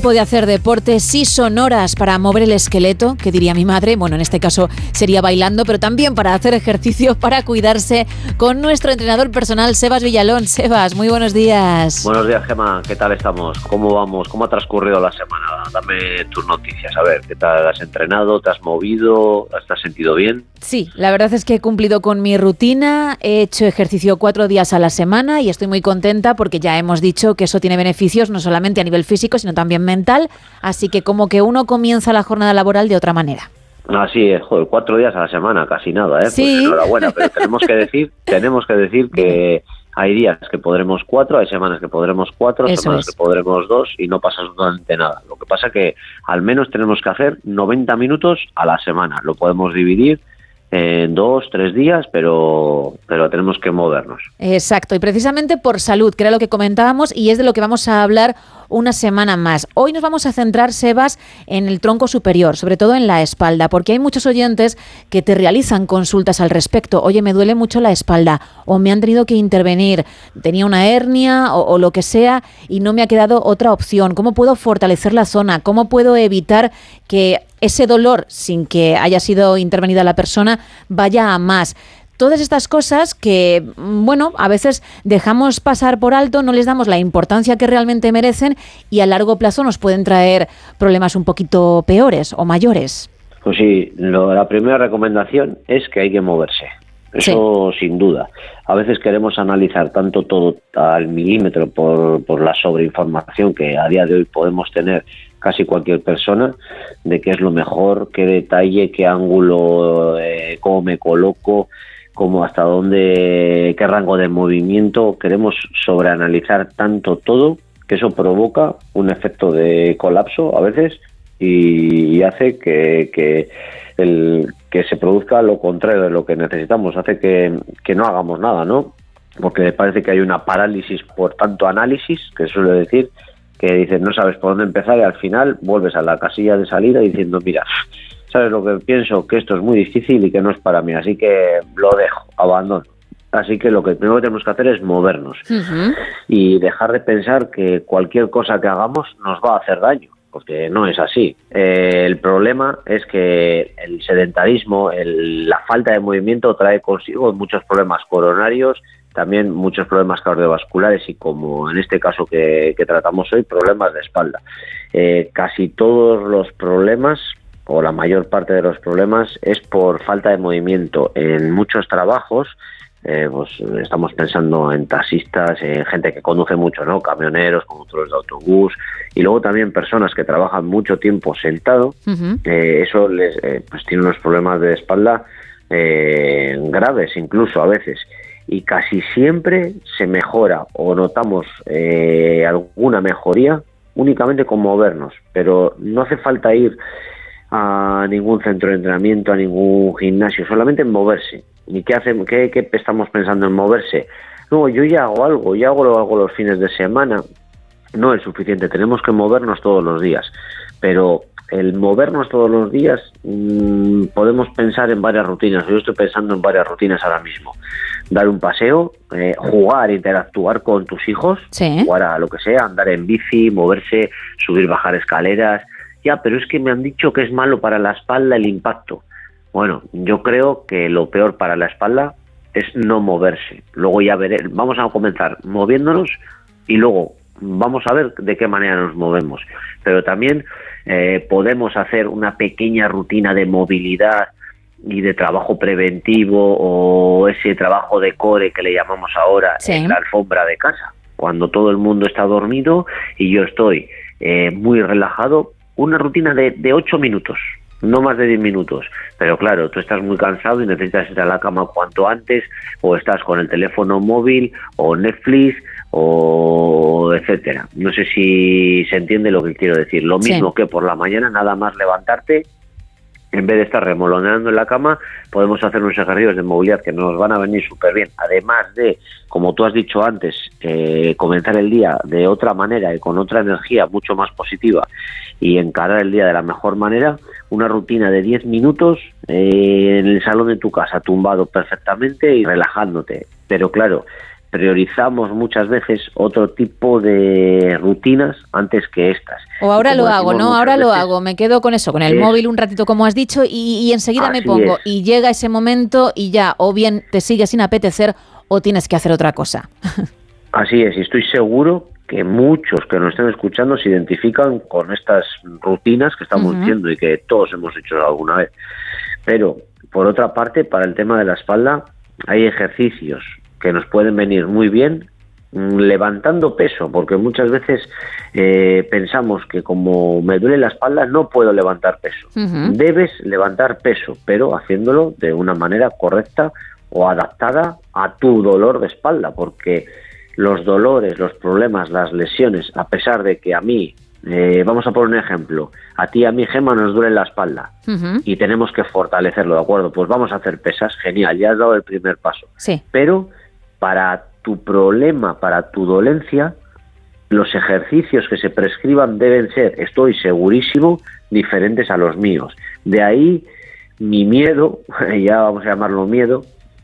tiempo de hacer deporte, sí son horas para mover el esqueleto, que diría mi madre, bueno, en este caso sería bailando, pero también para hacer ejercicio, para cuidarse, con nuestro entrenador personal, Sebas Villalón. Sebas, muy buenos días. Buenos días, Gemma, ¿qué tal estamos? ¿Cómo vamos? ¿Cómo ha transcurrido la semana? Dame tus noticias, a ver, ¿qué tal has entrenado? ¿Te has movido? ¿Te has sentido bien? Sí, la verdad es que he cumplido con mi rutina, he hecho ejercicio 4 días a la semana y estoy muy contenta porque ya hemos dicho que eso tiene beneficios no solamente a nivel físico, sino también mental, así que como que uno comienza la jornada laboral de otra manera. Así es, joder, 4 días a la semana, casi nada, ¿eh? Sí. Pues enhorabuena, pero tenemos que decir que hay días que podremos 4, hay semanas que podremos 4, Eso semanas es. que podremos 2 y no pasa absolutamente nada. Lo que pasa que al menos tenemos que hacer 90 minutos a la semana. Lo podemos dividir en 2, 3 días, pero tenemos que movernos. Exacto, y precisamente por salud, que era lo que comentábamos y es de lo que vamos a hablar una semana más. Hoy nos vamos a centrar, Sebas, en el tronco superior, sobre todo en la espalda, porque hay muchos oyentes que te realizan consultas al respecto. Oye, me duele mucho la espalda o me han tenido que intervenir, tenía una hernia o lo que sea y no me ha quedado otra opción. ¿Cómo puedo fortalecer la zona? ¿Cómo puedo evitar que ese dolor, sin que haya sido intervenida la persona, vaya a más? Todas estas cosas que, bueno, a veces dejamos pasar por alto, no les damos la importancia que realmente merecen y a largo plazo nos pueden traer problemas un poquito peores o mayores. Pues sí, la primera recomendación es que hay que moverse. Eso sí, sin duda. A veces queremos analizar tanto todo al milímetro por la sobreinformación que a día de hoy podemos tener casi cualquier persona, de qué es lo mejor, qué detalle, qué ángulo, cómo me coloco, cómo hasta dónde, qué rango de movimiento. Queremos sobreanalizar tanto todo que eso provoca un efecto de colapso a veces y hace que se produzca lo contrario de lo que necesitamos, hace que no hagamos nada, ¿no? Porque parece que hay una parálisis por tanto análisis, que suele decir, que dices no sabes por dónde empezar y al final vuelves a la casilla de salida diciendo mira, sabes lo que pienso, que esto es muy difícil y que no es para mí, así que lo dejo, abandono. Así que lo que primero que tenemos que hacer es movernos y dejar de pensar que cualquier cosa que hagamos nos va a hacer daño, porque no es así. El problema es que el sedentarismo, la falta de movimiento trae consigo muchos problemas coronarios, también muchos problemas cardiovasculares y, como en este caso que tratamos hoy, problemas de espalda. Casi todos los problemas, o la mayor parte de los problemas, es por falta de movimiento. En muchos trabajos, pues estamos pensando en taxistas, en gente que conduce mucho, ¿no? Camioneros, conductores de autobús, y luego también personas que trabajan mucho tiempo sentado. Eso les pues tiene unos problemas de espalda graves incluso a veces, y casi siempre se mejora o notamos alguna mejoría únicamente con movernos, pero no hace falta ir a ningún centro de entrenamiento, a ningún gimnasio, solamente en moverse. ¿Y qué estamos pensando en moverse? No, yo ya hago algo, lo hago los fines de semana. No es suficiente, tenemos que movernos todos los días, pero el movernos todos los días podemos pensar en varias rutinas. Yo estoy pensando en varias rutinas ahora mismo. Dar un paseo, jugar, interactuar con tus hijos, jugar a lo que sea, andar en bici, moverse, subir, bajar escaleras. Ya, pero es que me han dicho que es malo para la espalda el impacto. Bueno, yo creo que lo peor para la espalda es no moverse. Luego ya vamos a comenzar moviéndonos y luego vamos a ver de qué manera nos movemos. Pero también podemos hacer una pequeña rutina de movilidad y de trabajo preventivo, o ese trabajo de core que le llamamos ahora en la alfombra de casa. Cuando todo el mundo está dormido y yo estoy muy relajado, una rutina de 8 minutos, no más de 10 minutos. Pero claro, tú estás muy cansado y necesitas ir a la cama cuanto antes, o estás con el teléfono móvil, o Netflix, o etcétera. No sé si se entiende lo que quiero decir. Lo mismo que por la mañana, nada más levantarte, en vez de estar remoloneando en la cama, podemos hacer unos ejercicios de movilidad que nos van a venir súper bien. Además de, como tú has dicho antes, comenzar el día de otra manera y con otra energía mucho más positiva y encarar el día de la mejor manera, una rutina de 10 minutos en el salón de tu casa, tumbado perfectamente y relajándote. Pero claro, priorizamos muchas veces otro tipo de rutinas antes que estas. O ahora lo hago, ¿no? Ahora lo hago, me quedo con eso, con el móvil un ratito, como has dicho, y enseguida me pongo. Y llega ese momento y ya, o bien te sigue sin apetecer o tienes que hacer otra cosa. Así es, y estoy seguro que muchos que nos estén escuchando se identifican con estas rutinas que estamos diciendo y que todos hemos hecho alguna vez. Pero, por otra parte, para el tema de la espalda, hay ejercicios que nos pueden venir muy bien levantando peso, porque muchas veces pensamos que como me duele la espalda no puedo levantar peso. Debes levantar peso, pero haciéndolo de una manera correcta o adaptada a tu dolor de espalda, porque los dolores, los problemas, las lesiones, a pesar de que a mí, vamos a poner un ejemplo, a ti y a mí, Gemma, nos duele la espalda y tenemos que fortalecerlo, ¿de acuerdo? Pues vamos a hacer pesas, genial, ya has dado el primer paso. Sí. Pero para tu problema, para tu dolencia, los ejercicios que se prescriban deben ser, estoy segurísimo, diferentes a los míos. De ahí mi miedo, ya vamos a llamarlo miedo,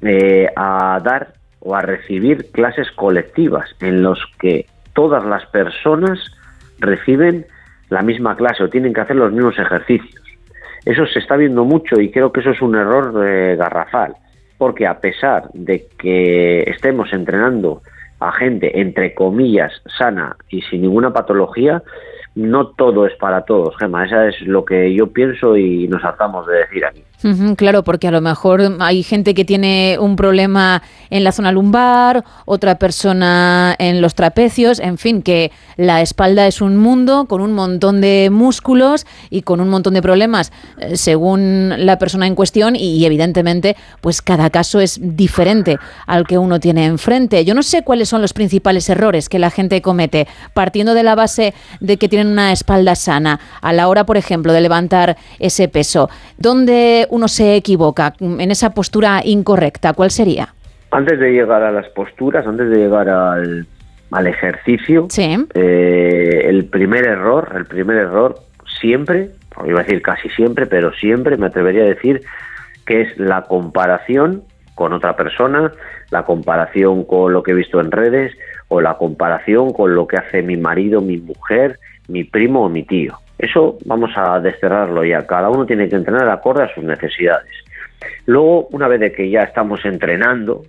a dar o a recibir clases colectivas en los que todas las personas reciben la misma clase o tienen que hacer los mismos ejercicios. Eso se está viendo mucho y creo que eso es un error garrafal, porque a pesar de que estemos entrenando a gente, entre comillas, sana y sin ninguna patología, no todo es para todos, Gemma. Esa es lo que yo pienso y nos hartamos de decir aquí. Claro, porque a lo mejor hay gente que tiene un problema en la zona lumbar, otra persona en los trapecios, en fin, que la espalda es un mundo con un montón de músculos y con un montón de problemas según la persona en cuestión y evidentemente pues cada caso es diferente al que uno tiene enfrente. Yo no sé cuáles son los principales errores que la gente comete partiendo de la base de que tienen una espalda sana a la hora, por ejemplo, de levantar ese peso. ¿Dónde uno se equivoca en esa postura incorrecta? ¿Cuál sería? Antes de llegar a las posturas, antes de llegar al ejercicio, sí. el primer error siempre, iba a decir casi siempre, pero siempre me atrevería a decir que es la comparación con otra persona, la comparación con lo que he visto en redes o la comparación con lo que hace mi marido, mi mujer, mi primo o mi tío. Eso vamos a desterrarlo ya. Cada uno tiene que entrenar acorde a sus necesidades. Luego, una vez de que ya estamos entrenando,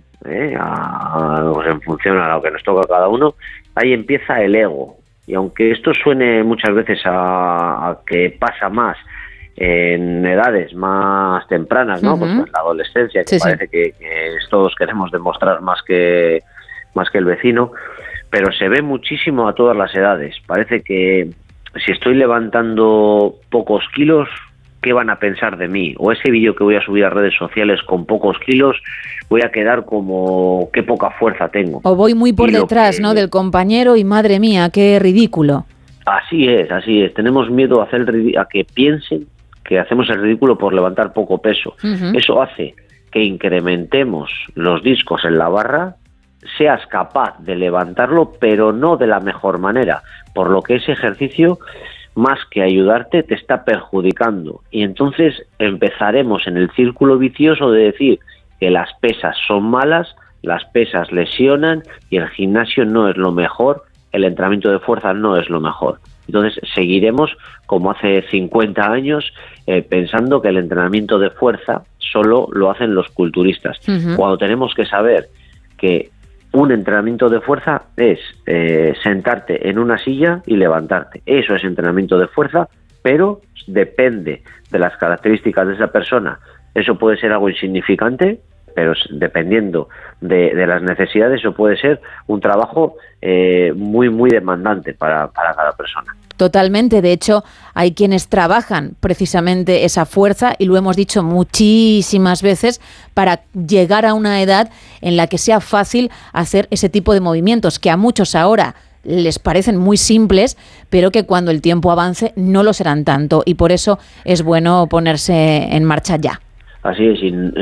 pues en función a lo que nos toca a cada uno, ahí empieza el ego. Y aunque esto suene muchas veces a que pasa más en edades más tempranas, ¿no? Pues en la adolescencia, que parece que todos queremos demostrar más que el vecino, pero se ve muchísimo a todas las edades. Parece que si estoy levantando pocos kilos, ¿qué van a pensar de mí? O ese vídeo que voy a subir a redes sociales con pocos kilos, voy a quedar como qué poca fuerza tengo. O voy muy por detrás, ¿no?, del compañero y madre mía, qué ridículo. Así es. Tenemos miedo a que piensen que hacemos el ridículo por levantar poco peso. Eso hace que incrementemos los discos en la barra, seas capaz de levantarlo, pero no de la mejor manera, por lo que ese ejercicio, más que ayudarte, te está perjudicando. Y entonces empezaremos en el círculo vicioso de decir que las pesas son malas, las pesas lesionan y el gimnasio no es lo mejor, el entrenamiento de fuerza no es lo mejor. Entonces seguiremos como hace 50 años pensando que el entrenamiento de fuerza solo lo hacen los culturistas, cuando tenemos que saber que un entrenamiento de fuerza es sentarte en una silla y levantarte. Eso es entrenamiento de fuerza, pero depende de las características de esa persona. Eso puede ser algo insignificante, pero dependiendo de las necesidades, eso puede ser un trabajo muy, muy demandante para cada persona. Totalmente. De hecho, hay quienes trabajan precisamente esa fuerza, y lo hemos dicho muchísimas veces, para llegar a una edad en la que sea fácil hacer ese tipo de movimientos, que a muchos ahora les parecen muy simples, pero que cuando el tiempo avance no lo serán tanto, y por eso es bueno ponerse en marcha ya. Así es, y en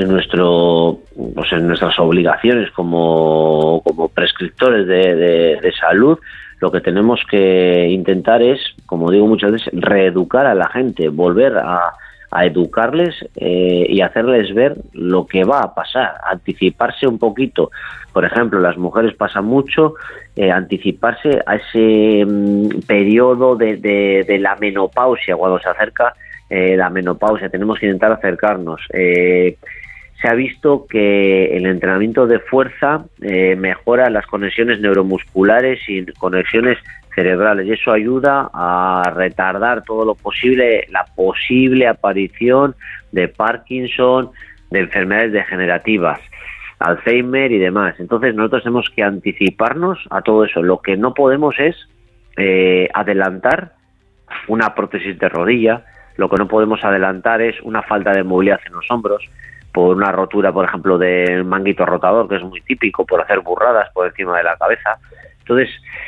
nuestras obligaciones como prescriptores de salud, lo que tenemos que intentar es, como digo muchas veces, reeducar a la gente, volver a a educarles y hacerles ver lo que va a pasar, anticiparse un poquito. Por ejemplo, las mujeres pasa mucho anticiparse a ese periodo de la menopausia, cuando se acerca la menopausia, tenemos que intentar acercarnos. Se ha visto que el entrenamiento de fuerza mejora las conexiones neuromusculares y conexiones cerebrales, y eso ayuda a retardar todo lo posible la posible aparición de Parkinson, de enfermedades degenerativas, Alzheimer y demás. Entonces nosotros tenemos que anticiparnos a todo eso. Lo que no podemos es adelantar una prótesis de rodilla, lo que no podemos adelantar es una falta de movilidad en los hombros, por una rotura, por ejemplo, del manguito rotador, que es muy típico, por hacer burradas por encima de la cabeza. Entonces,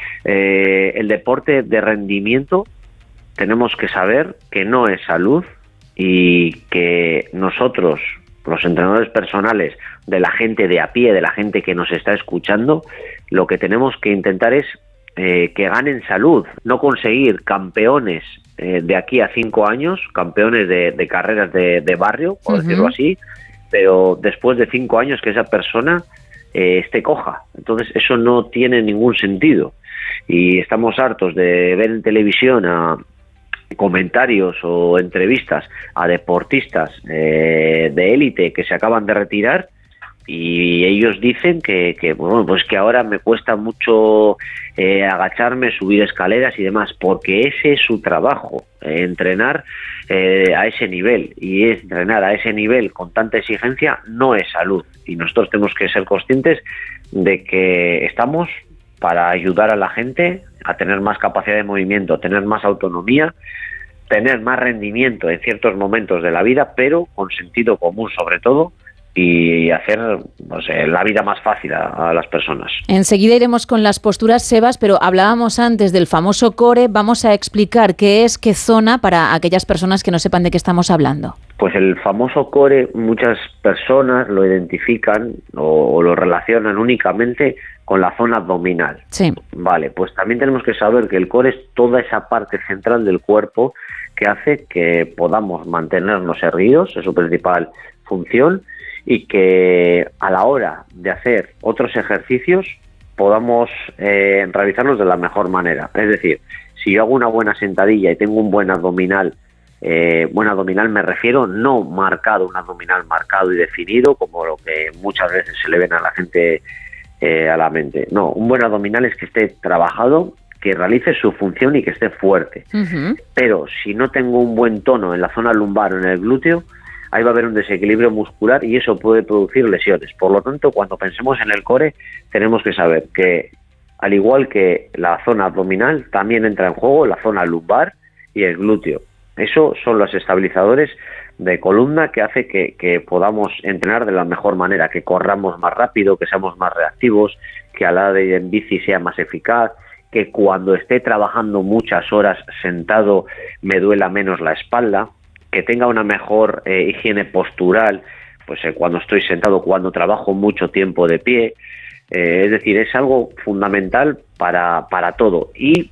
el deporte de rendimiento tenemos que saber que no es salud y que nosotros, los entrenadores personales, de la gente de a pie, de la gente que nos está escuchando, lo que tenemos que intentar es que ganen salud, no conseguir campeones de aquí a 5 años, campeones de carreras de barrio, por decirlo así, pero después de 5 años que esa persona esté coja. Entonces eso no tiene ningún sentido, y estamos hartos de ver en televisión a comentarios o entrevistas a deportistas de élite que se acaban de retirar, y ellos dicen que bueno, pues que ahora me cuesta mucho agacharme, subir escaleras y demás, porque ese es su trabajo, entrenar a ese nivel, y entrenar a ese nivel con tanta exigencia no es salud, y nosotros tenemos que ser conscientes de que estamos para ayudar a la gente a tener más capacidad de movimiento, tener más autonomía, tener más rendimiento en ciertos momentos de la vida, pero con sentido común sobre todo, y hacer, no sé, la vida más fácil a las personas. Enseguida iremos con las posturas, Sebas, pero hablábamos antes del famoso core. Vamos a explicar qué es, qué zona, para aquellas personas que no sepan de qué estamos hablando. Pues el famoso core, muchas personas lo identifican o lo relacionan únicamente con la zona abdominal. Sí. Vale, pues también tenemos que saber que el core es toda esa parte central del cuerpo que hace que podamos mantenernos erguidos, es su principal función, y que a la hora de hacer otros ejercicios podamos realizarlos de la mejor manera. Es decir, si yo hago una buena sentadilla y tengo un buen abdominal me refiero no marcado, un abdominal marcado y definido, como lo que muchas veces se le ven a la gente a la mente. No, un buen abdominal es que esté trabajado, que realice su función y que esté fuerte. Pero si no tengo un buen tono en la zona lumbar o en el glúteo, ahí va a haber un desequilibrio muscular y eso puede producir lesiones. Por lo tanto, cuando pensemos en el core, tenemos que saber que, al igual que la zona abdominal, también entra en juego la zona lumbar y el glúteo. Eso son los estabilizadores de columna que hace que podamos entrenar de la mejor manera, que corramos más rápido, que seamos más reactivos, que a la hora de ir en bici sea más eficaz, que cuando esté trabajando muchas horas sentado me duela menos la espalda, que tenga una mejor higiene postural, pues cuando estoy sentado, cuando trabajo mucho tiempo de pie. Es decir, es algo fundamental para todo. Y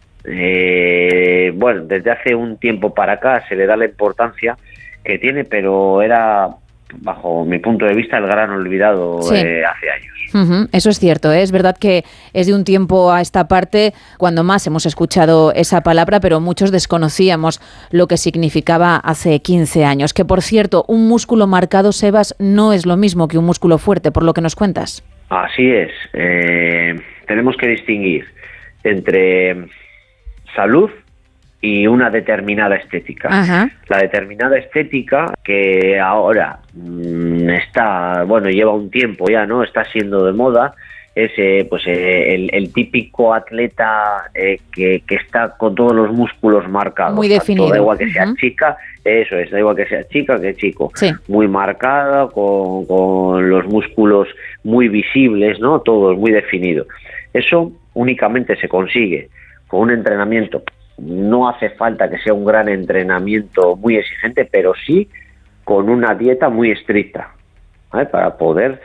bueno, desde hace un tiempo para acá se le da la importancia que tiene, pero era, bajo mi punto de vista, el gran olvidado hace años. Eso es cierto, ¿eh? Es verdad que es de un tiempo a esta parte cuando más hemos escuchado esa palabra, pero muchos desconocíamos lo que significaba hace 15 años. Que, por cierto, un músculo marcado, Sebas, no es lo mismo que un músculo fuerte, por lo que nos cuentas. Así es. Tenemos que distinguir entre salud y una determinada estética. La determinada estética, que ahora está, bueno, lleva un tiempo ya, ¿no? Está siendo de moda, es pues el típico atleta que está con todos los músculos marcados. Muy definido. Da igual que sea chica, eso es, da igual que sea chica que chico. Sí. Muy marcada, con los músculos muy visibles, ¿no? Todos muy definido. Eso únicamente se consigue con un entrenamiento. No hace falta que sea un gran entrenamiento muy exigente, pero sí con una dieta muy estricta, ¿vale? Para poder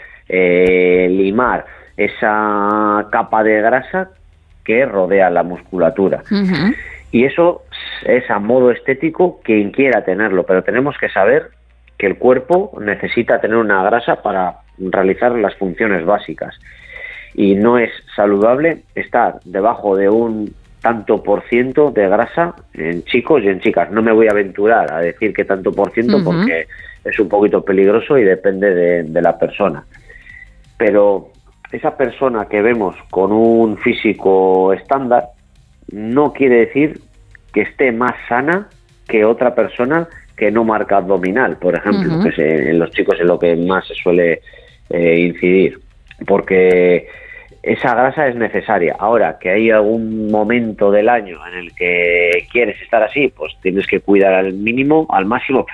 limar esa capa de grasa que rodea la musculatura. Y eso es a modo estético quien quiera tenerlo, pero tenemos que saber que el cuerpo necesita tener una grasa para realizar las funciones básicas. Y no es saludable estar debajo de un tanto por ciento de grasa en chicos y en chicas. No me voy a aventurar a decir qué tanto por ciento porque es un poquito peligroso y depende de la persona. Pero esa persona que vemos con un físico estándar no quiere decir que esté más sana que otra persona que no marca abdominal, por ejemplo, que en los chicos es lo que más se suele incidir, porque esa grasa es necesaria. Ahora, que hay algún momento del año en el que quieres estar así, pues tienes que cuidar al máximo,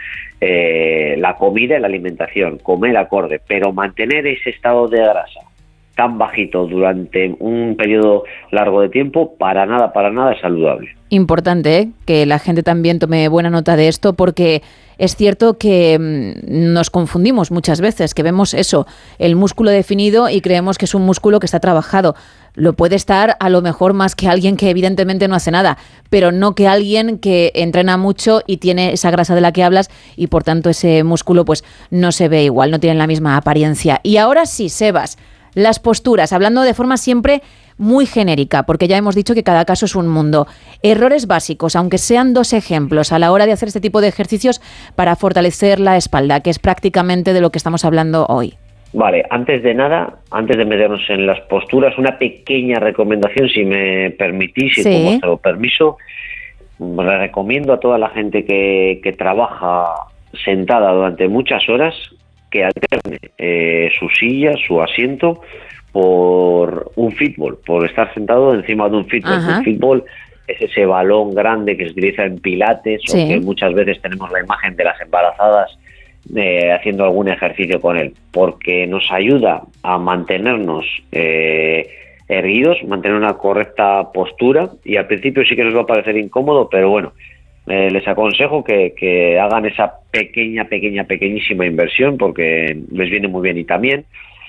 la comida y la alimentación, comer acorde, pero mantener ese estado de grasa tan bajito durante un periodo largo de tiempo, para nada es saludable. Importante, que la gente también tome buena nota de esto, porque es cierto que nos confundimos muchas veces, que vemos eso, el músculo definido y creemos que es un músculo que está trabajado. Lo puede estar a lo mejor más que alguien que evidentemente no hace nada, pero no que alguien que entrena mucho y tiene esa grasa de la que hablas y por tanto ese músculo pues no se ve igual, no tiene la misma apariencia. Y ahora sí, Sebas, las posturas, hablando de forma siempre muy genérica, porque ya hemos dicho que cada caso es un mundo. Errores básicos, aunque sean 2 ejemplos a la hora de hacer este tipo de ejercicios para fortalecer la espalda, que es prácticamente de lo que estamos hablando hoy. Vale, antes de meternos en las posturas, una pequeña recomendación, si me permitís, y con vuestro permiso. Le recomiendo a toda la gente que trabaja sentada durante muchas horas que alterne su silla, su asiento, por un fútbol, por estar sentado encima de un fútbol. Un fútbol es ese balón grande que se utiliza en pilates, o que muchas veces tenemos la imagen de las embarazadas haciendo algún ejercicio con él, porque nos ayuda a mantenernos erguidos, mantener una correcta postura, y al principio sí que nos va a parecer incómodo, pero bueno, les aconsejo que hagan esa pequeñísima inversión, porque les viene muy bien. Y también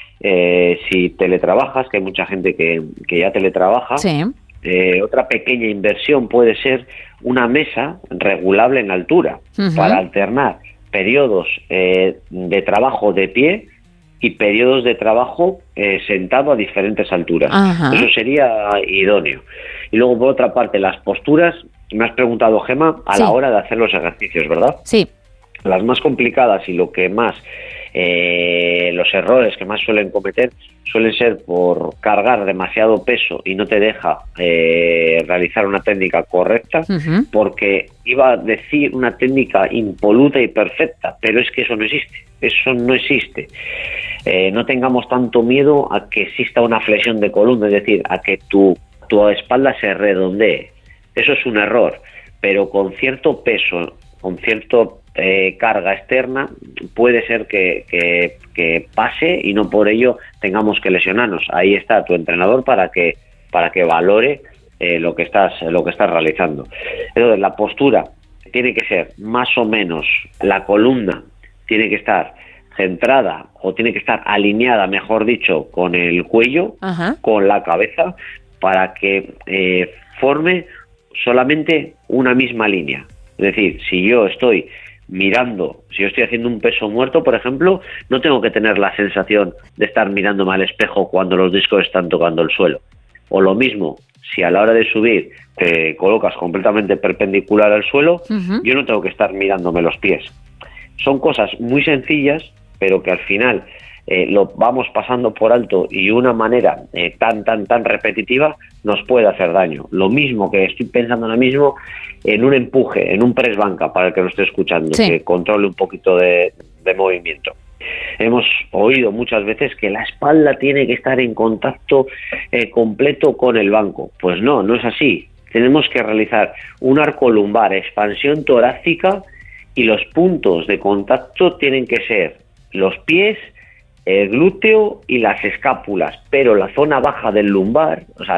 si teletrabajas, que hay mucha gente que ya teletrabaja, otra pequeña inversión puede ser una mesa regulable en altura, para alternar periodos de trabajo de pie y periodos de trabajo sentado a diferentes alturas. Eso sería idóneo. Y luego, por otra parte, las posturas. Me has preguntado, Gemma, a la hora de hacer los ejercicios, ¿verdad? Sí. Las más complicadas y lo que más, los errores que más suelen cometer suelen ser por cargar demasiado peso y no te deja realizar una técnica correcta, porque iba a decir una técnica impoluta y perfecta, pero es que eso no existe. No tengamos tanto miedo a que exista una flexión de columna, es decir, a que tu espalda se redondee. Eso es un error, pero con cierto peso, con cierto carga externa, puede ser que pase y no por ello tengamos que lesionarnos. Ahí está tu entrenador para que valore lo que estás realizando. Entonces, la postura tiene que ser más o menos, la columna tiene que estar centrada o tiene que estar alineada, mejor dicho, con el cuello, con la cabeza, para que forme solamente una misma línea. Es decir, si yo estoy haciendo un peso muerto, por ejemplo, no tengo que tener la sensación de estar mirándome al espejo cuando los discos están tocando el suelo. O lo mismo, si a la hora de subir te colocas completamente perpendicular al suelo, yo no tengo que estar mirándome los pies. Son cosas muy sencillas, pero que al final lo vamos pasando por alto, y una manera tan repetitiva nos puede hacer daño. Lo mismo que estoy pensando ahora mismo en un empuje, en un press banca, para el que lo esté escuchando, que controle un poquito de movimiento. Hemos oído muchas veces que la espalda tiene que estar en contacto completo con el banco. Pues no es así. Tenemos que realizar un arco lumbar, expansión torácica, y los puntos de contacto tienen que ser los pies, el glúteo y las escápulas, pero la zona baja del lumbar,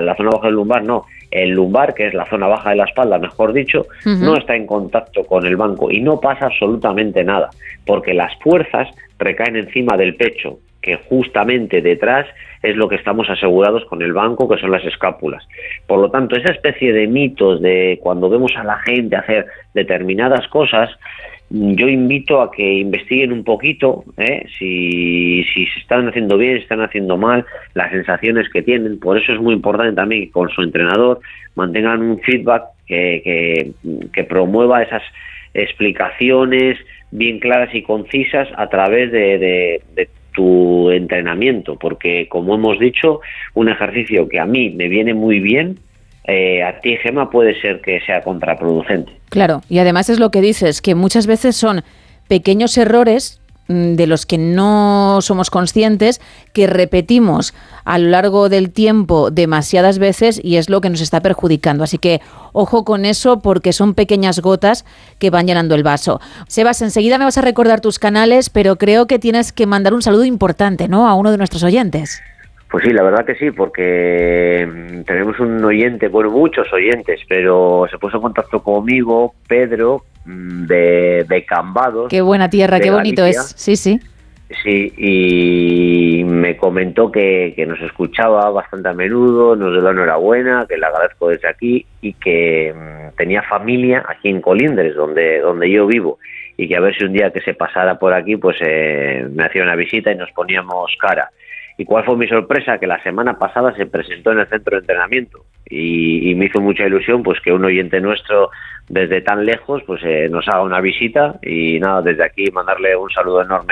el lumbar, que es la zona baja de la espalda, mejor dicho, no está en contacto con el banco, y no pasa absolutamente nada, porque las fuerzas recaen encima del pecho, que justamente detrás es lo que estamos asegurados con el banco, que son las escápulas. Por lo tanto, esa especie de mitos de cuando vemos a la gente hacer determinadas cosas, yo invito a que investiguen un poquito, si se están haciendo bien, si están haciendo mal, las sensaciones que tienen. Por eso es muy importante también que con su entrenador mantengan un feedback que promueva esas explicaciones bien claras y concisas a través de tu entrenamiento, porque como hemos dicho, un ejercicio que a mí me viene muy bien, a ti, Gemma, puede ser que sea contraproducente. Claro, y además es lo que dices, que muchas veces son pequeños errores de los que no somos conscientes, que repetimos a lo largo del tiempo demasiadas veces y es lo que nos está perjudicando. Así que ojo con eso, porque son pequeñas gotas que van llenando el vaso. Sebas, enseguida me vas a recordar tus canales, pero creo que tienes que mandar un saludo importante, ¿no?, a uno de nuestros oyentes. Pues sí, la verdad que sí, porque tenemos un oyente, bueno, muchos oyentes, pero se puso en contacto conmigo, Pedro, de Cambados. Qué buena tierra, qué bonito Galicia. es, sí, sí. Sí, y me comentó que nos escuchaba bastante a menudo, nos dio la enhorabuena, que le agradezco desde aquí, y que tenía familia aquí en Colindres, donde yo vivo, y que a ver si un día que se pasara por aquí, pues me hacía una visita y nos poníamos cara. ¿Y cuál fue mi sorpresa? Que la semana pasada se presentó en el centro de entrenamiento y me hizo mucha ilusión pues que un oyente nuestro desde tan lejos pues nos haga una visita, y nada, desde aquí mandarle un saludo enorme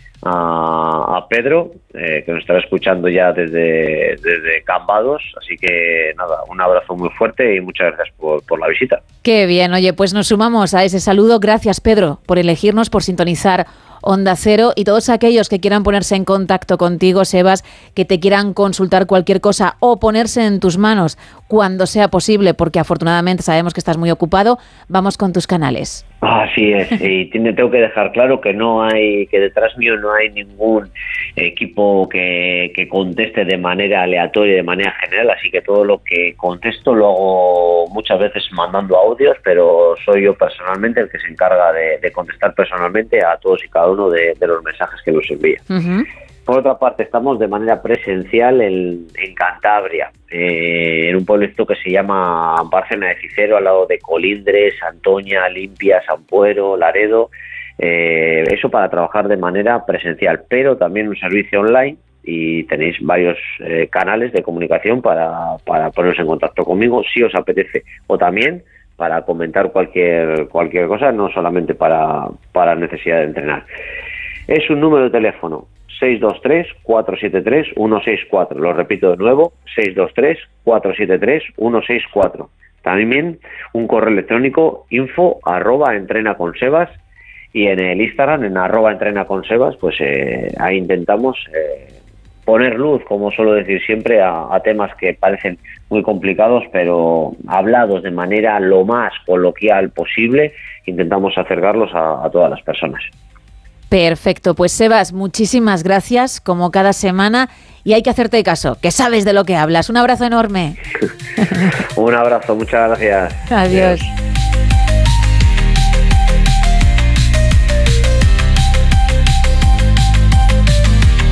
a Pedro, que nos estará escuchando ya desde Cambados, así que nada, un abrazo muy fuerte y muchas gracias por la visita. Qué bien, oye, pues nos sumamos a ese saludo. Gracias, Pedro, por elegirnos, por sintonizar Onda Cero, y todos aquellos que quieran ponerse en contacto contigo, Sebas, que te quieran consultar cualquier cosa o ponerse en tus manos cuando sea posible, porque afortunadamente sabemos que estás muy ocupado, vamos con tus canales. Así es, y tengo que dejar claro que que detrás mío no hay ningún equipo que conteste de manera aleatoria, de manera general, así que todo lo que contesto lo hago muchas veces mandando audios, pero soy yo personalmente el que se encarga de contestar personalmente a todos y cada uno de los mensajes que nos envía. Uh-huh. Por otra parte, estamos de manera presencial en Cantabria, en un pueblito que se llama Bárcena de Cicero, al lado de Colindres, Santoña, Limpia, Sampuero, Laredo. Eso para trabajar de manera presencial, pero también un servicio online, y tenéis varios canales de comunicación para poneros en contacto conmigo si os apetece, o también para comentar cualquier cosa, no solamente para necesidad de entrenar. Es un número de teléfono 623-473-164. Lo repito de nuevo, 623-473-164. También un correo electrónico info@entrenaconsebas, y en el Instagram, en @entrenaconsebas, pues ahí intentamos poner luz, como suelo decir siempre, a temas que parecen muy complicados, pero hablados de manera lo más coloquial posible, intentamos acercarlos a todas las personas. Perfecto, pues Sebas, muchísimas gracias, como cada semana, y hay que hacerte caso, que sabes de lo que hablas. Un abrazo enorme. Un abrazo, muchas gracias. Adiós.